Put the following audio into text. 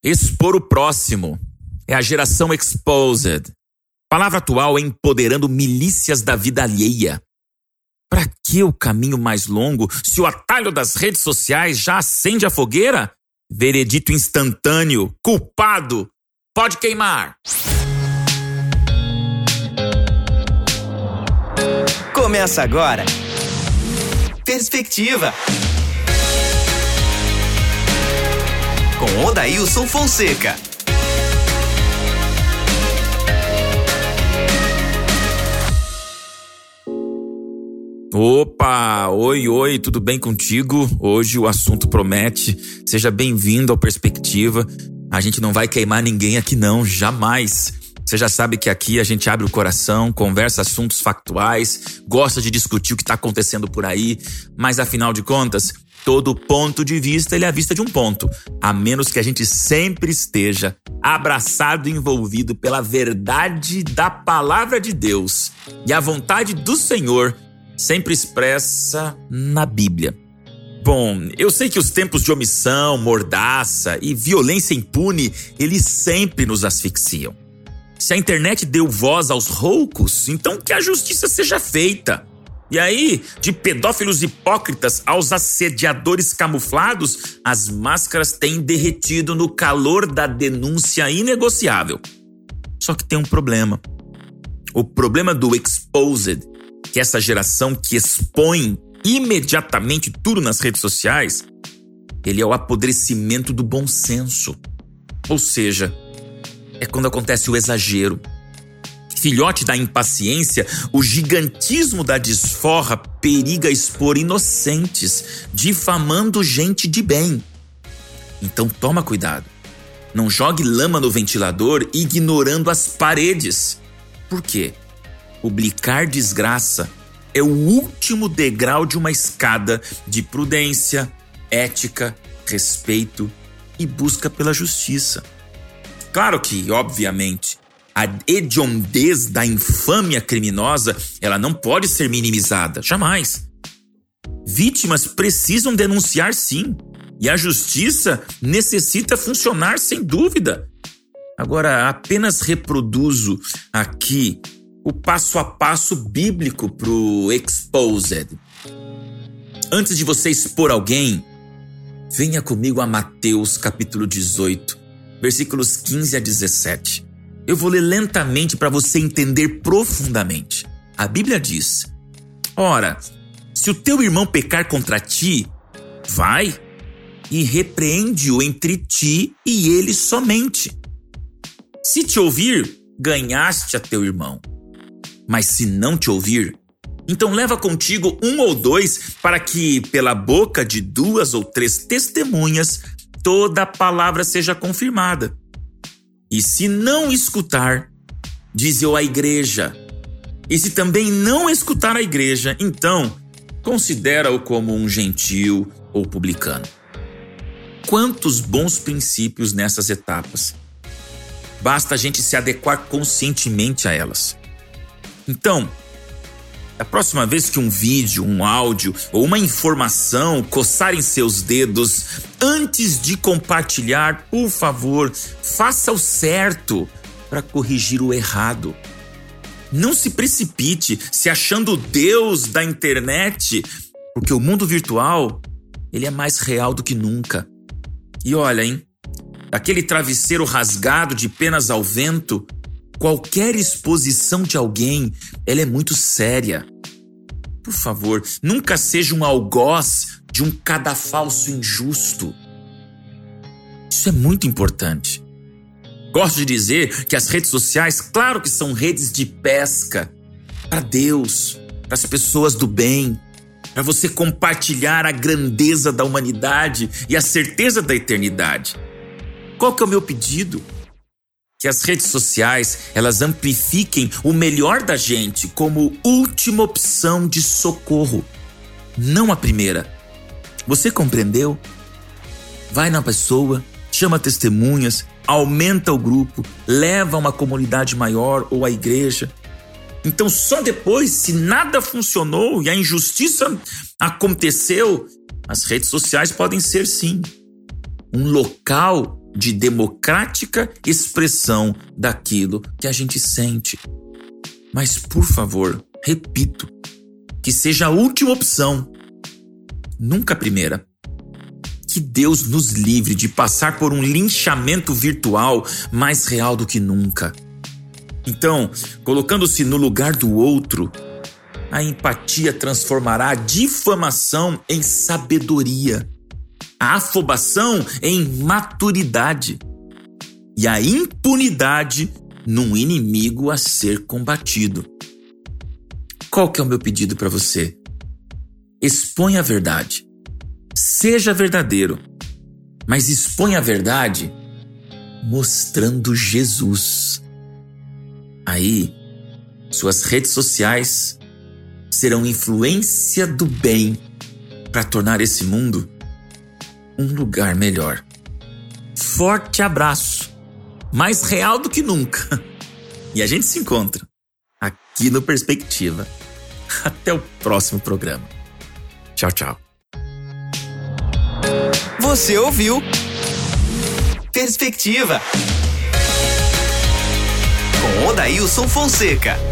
Expor o próximo. É a geração exposed. Palavra atual é empoderando milícias da vida alheia. Para que o caminho mais longo se o atalho das redes sociais já acende a fogueira? Veredito instantâneo. Culpado. Pode queimar. Começa agora. Perspectiva. Com Odailson Fonseca. Opa, oi, tudo bem contigo? Hoje o assunto promete. Seja bem-vindo ao Perspectiva. A gente não vai queimar ninguém aqui não, jamais. Você já sabe que aqui a gente abre o coração, conversa assuntos factuais, gosta de discutir o que está acontecendo por aí, mas afinal de contas, todo ponto de vista ele é a vista de um ponto, a menos que a gente sempre esteja abraçado e envolvido pela verdade da palavra de Deus e a vontade do Senhor sempre expressa na Bíblia. Bom, eu sei que os tempos de omissão, mordaça e violência impune, eles sempre nos asfixiam. Se a internet deu voz aos roucos, então que a justiça seja feita. E aí, de pedófilos hipócritas aos assediadores camuflados, as máscaras têm derretido no calor da denúncia inegociável. Só que tem um problema. O problema do exposed, que é essa geração que expõe imediatamente tudo nas redes sociais, ele é o apodrecimento do bom senso. Ou seja, é quando acontece o exagero. Filhote da impaciência, o gigantismo da desforra periga expor inocentes, difamando gente de bem. Então toma cuidado. Não jogue lama no ventilador ignorando as paredes. Por quê? Publicar desgraça é o último degrau de uma escada de prudência, ética, respeito e busca pela justiça. Claro que, obviamente, a hediondez da infâmia criminosa, ela não pode ser minimizada, jamais. Vítimas precisam denunciar sim, e a justiça necessita funcionar sem dúvida. Agora, apenas reproduzo aqui o passo a passo bíblico pro exposed. Antes de você expor alguém, venha comigo a Mateus capítulo 18, versículos 15 a 17. Eu vou ler lentamente para você entender profundamente. A Bíblia diz: ora, se o teu irmão pecar contra ti, vai e repreende-o entre ti e ele somente. Se te ouvir, ganhaste a teu irmão. Mas se não te ouvir, então leva contigo 1 ou 2, para que pela boca de 2 ou 3 testemunhas toda a palavra seja confirmada. E se não escutar, diz eu à igreja. E se também não escutar a igreja, então considera-o como um gentil ou publicano. Quantos bons princípios nessas etapas. Basta a gente se adequar conscientemente a elas. Então, a próxima vez que um vídeo, um áudio ou uma informação coçarem seus dedos, antes de compartilhar, por favor, faça o certo para corrigir o errado. Não se precipite se achando Deus da internet, porque o mundo virtual, ele é mais real do que nunca. E olha, hein, aquele travesseiro rasgado de penas ao vento, qualquer exposição de alguém, ela é muito séria. Por favor, nunca seja um algoz de um cadafalso injusto. Isso é muito importante. Gosto de dizer que as redes sociais, claro que são redes de pesca para Deus, para as pessoas do bem, para você compartilhar a grandeza da humanidade e a certeza da eternidade. Qual que é o meu pedido? Que as redes sociais, elas amplifiquem o melhor da gente como última opção de socorro, não a primeira. Você compreendeu? Vai na pessoa, chama testemunhas, aumenta o grupo, leva a uma comunidade maior ou a igreja. Então só depois, se nada funcionou e a injustiça aconteceu, as redes sociais podem ser sim um local de democrática expressão daquilo que a gente sente. Mas, por favor, repito, que seja a última opção, nunca a primeira. Que Deus nos livre de passar por um linchamento virtual mais real do que nunca. Então, colocando-se no lugar do outro, a empatia transformará a difamação em sabedoria, a afobação em maturidade e a impunidade num inimigo a ser combatido. Qual que é o meu pedido para você? Exponha a verdade. Seja verdadeiro, mas exponha a verdade mostrando Jesus. Aí, suas redes sociais serão influência do bem para tornar esse mundo um lugar melhor. Forte abraço, mais real do que nunca. E a gente se encontra aqui no Perspectiva. Até o próximo programa. Tchau, tchau. Você ouviu Perspectiva com Odailson Fonseca.